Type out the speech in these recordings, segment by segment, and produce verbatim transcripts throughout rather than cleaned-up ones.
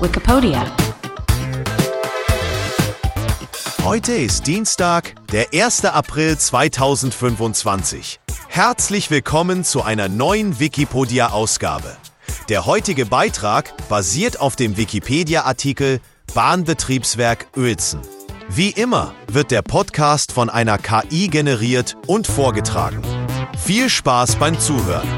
Wikipedia. Heute ist Dienstag, der erster April zweitausendfünfundzwanzig. Herzlich willkommen zu einer neuen Wikipedia-Ausgabe. Der heutige Beitrag basiert auf dem Wikipedia-Artikel Bahnbetriebswerk Uelzen. Wie immer wird der Podcast von einer K I generiert und vorgetragen. Viel Spaß beim Zuhören.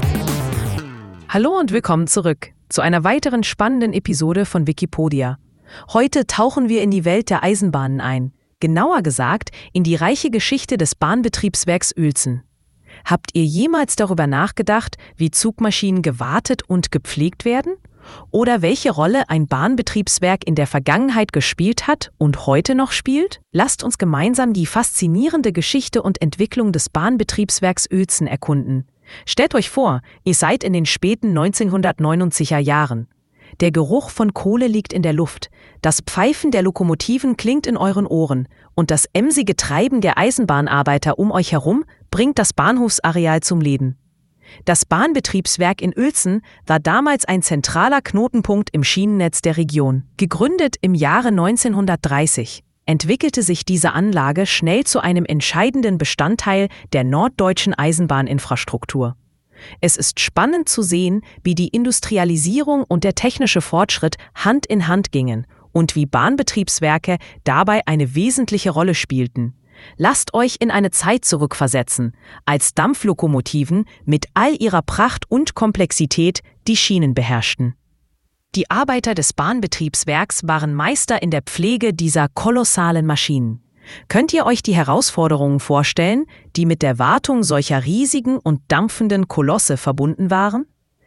Hallo und willkommen zurück zu einer weiteren spannenden Episode von Wikipedia. Heute tauchen wir in die Welt der Eisenbahnen ein, genauer gesagt in die reiche Geschichte des Bahnbetriebswerks Uelzen. Habt ihr jemals darüber nachgedacht, wie Zugmaschinen gewartet und gepflegt werden? Oder welche Rolle ein Bahnbetriebswerk in der Vergangenheit gespielt hat und heute noch spielt? Lasst uns gemeinsam die faszinierende Geschichte und Entwicklung des Bahnbetriebswerks Uelzen erkunden. Stellt euch vor, ihr seid in den späten neunzehnhundertneunziger Jahren. Der Geruch von Kohle liegt in der Luft, das Pfeifen der Lokomotiven klingt in euren Ohren und das emsige Treiben der Eisenbahnarbeiter um euch herum bringt das Bahnhofsareal zum Leben. Das Bahnbetriebswerk in Uelzen war damals ein zentraler Knotenpunkt im Schienennetz der Region. Gegründet im Jahre neunzehnhundertdreißig, entwickelte sich diese Anlage schnell zu einem entscheidenden Bestandteil der norddeutschen Eisenbahninfrastruktur. Es ist spannend zu sehen, wie die Industrialisierung und der technische Fortschritt Hand in Hand gingen und wie Bahnbetriebswerke dabei eine wesentliche Rolle spielten. Lasst euch in eine Zeit zurückversetzen, als Dampflokomotiven mit all ihrer Pracht und Komplexität die Schienen beherrschten. Die Arbeiter des Bahnbetriebswerks waren Meister in der Pflege dieser kolossalen Maschinen. Könnt ihr euch die Herausforderungen vorstellen, die mit der Wartung solcher riesigen und dampfenden Kolosse verbunden waren?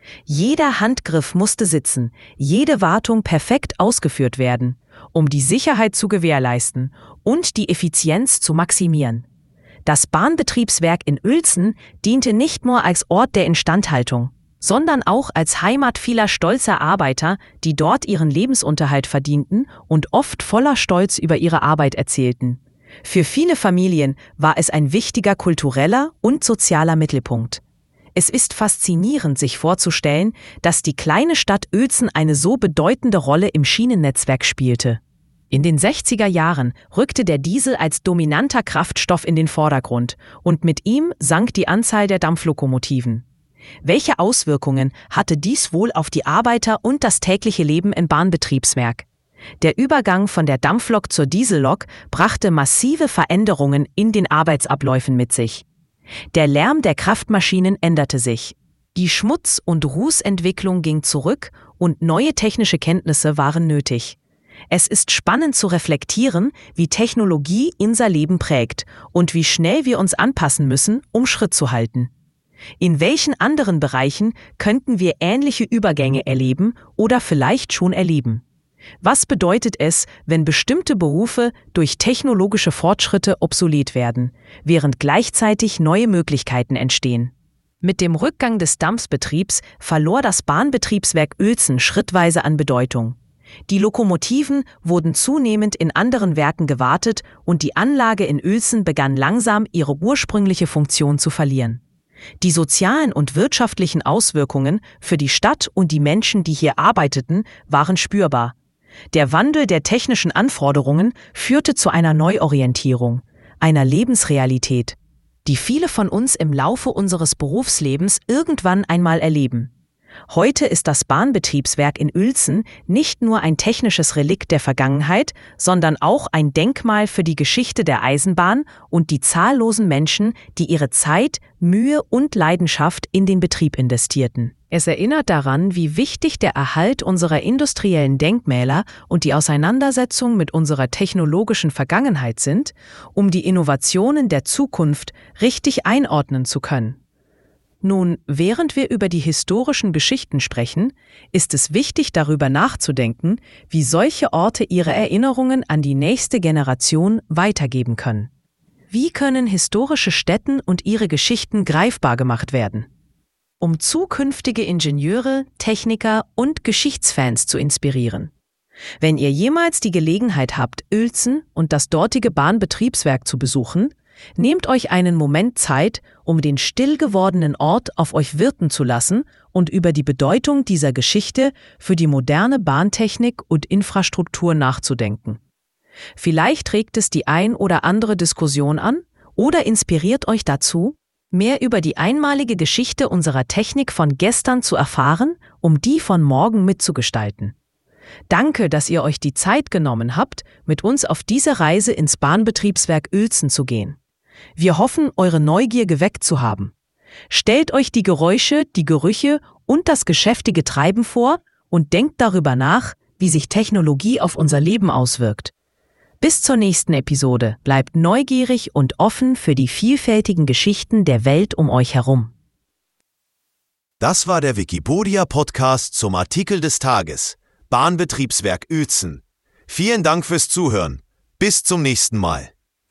Jeder Handgriff musste sitzen, jede Wartung perfekt ausgeführt werden, um die Sicherheit zu gewährleisten und die Effizienz zu maximieren. Das Bahnbetriebswerk in Uelzen diente nicht nur als Ort der Instandhaltung, sondern auch als Heimat vieler stolzer Arbeiter, die dort ihren Lebensunterhalt verdienten und oft voller Stolz über ihre Arbeit erzählten. Für viele Familien war es ein wichtiger kultureller und sozialer Mittelpunkt. Es ist faszinierend, sich vorzustellen, dass die kleine Stadt Uelzen eine so bedeutende Rolle im Schienennetzwerk spielte. In den sechziger Jahren rückte der Diesel als dominanter Kraftstoff in den Vordergrund und mit ihm sank die Anzahl der Dampflokomotiven. Welche Auswirkungen hatte dies wohl auf die Arbeiter und das tägliche Leben im Bahnbetriebswerk? Der Übergang von der Dampflok zur Diesellok brachte massive Veränderungen in den Arbeitsabläufen mit sich. Der Lärm der Kraftmaschinen änderte sich. Die Schmutz- und Rußentwicklung ging zurück und neue technische Kenntnisse waren nötig. Es ist spannend zu reflektieren, wie Technologie unser Leben prägt und wie schnell wir uns anpassen müssen, um Schritt zu halten. In welchen anderen Bereichen könnten wir ähnliche Übergänge erleben oder vielleicht schon erleben? Was bedeutet es, wenn bestimmte Berufe durch technologische Fortschritte obsolet werden, während gleichzeitig neue Möglichkeiten entstehen? Mit dem Rückgang des Dampfbetriebs verlor das Bahnbetriebswerk Uelzen schrittweise an Bedeutung. Die Lokomotiven wurden zunehmend in anderen Werken gewartet und die Anlage in Uelzen begann langsam ihre ursprüngliche Funktion zu verlieren. Die sozialen und wirtschaftlichen Auswirkungen für die Stadt und die Menschen, die hier arbeiteten, waren spürbar. Der Wandel der technischen Anforderungen führte zu einer Neuorientierung, einer Lebensrealität, die viele von uns im Laufe unseres Berufslebens irgendwann einmal erleben. Heute ist das Bahnbetriebswerk in Uelzen nicht nur ein technisches Relikt der Vergangenheit, sondern auch ein Denkmal für die Geschichte der Eisenbahn und die zahllosen Menschen, die ihre Zeit, Mühe und Leidenschaft in den Betrieb investierten. Es erinnert daran, wie wichtig der Erhalt unserer industriellen Denkmäler und die Auseinandersetzung mit unserer technologischen Vergangenheit sind, um die Innovationen der Zukunft richtig einordnen zu können. Nun, während wir über die historischen Geschichten sprechen, ist es wichtig, darüber nachzudenken, wie solche Orte ihre Erinnerungen an die nächste Generation weitergeben können. Wie können historische Stätten und ihre Geschichten greifbar gemacht werden? Um zukünftige Ingenieure, Techniker und Geschichtsfans zu inspirieren. Wenn ihr jemals die Gelegenheit habt, Uelzen und das dortige Bahnbetriebswerk zu besuchen, Nehmt euch einen Moment Zeit, um den still gewordenen Ort auf euch wirken zu lassen und über die Bedeutung dieser Geschichte für die moderne Bahntechnik und Infrastruktur nachzudenken. Vielleicht regt es die ein oder andere Diskussion an oder inspiriert euch dazu, mehr über die einmalige Geschichte unserer Technik von gestern zu erfahren, um die von morgen mitzugestalten. Danke, dass ihr euch die Zeit genommen habt, mit uns auf diese Reise ins Bahnbetriebswerk Uelzen zu gehen. Wir hoffen, eure Neugier geweckt zu haben. Stellt euch die Geräusche, die Gerüche und das geschäftige Treiben vor und denkt darüber nach, wie sich Technologie auf unser Leben auswirkt. Bis zur nächsten Episode, bleibt neugierig und offen für die vielfältigen Geschichten der Welt um euch herum. Das war der Wikipedia-Podcast zum Artikel des Tages. Bahnbetriebswerk Uelzen. Vielen Dank fürs Zuhören. Bis zum nächsten Mal.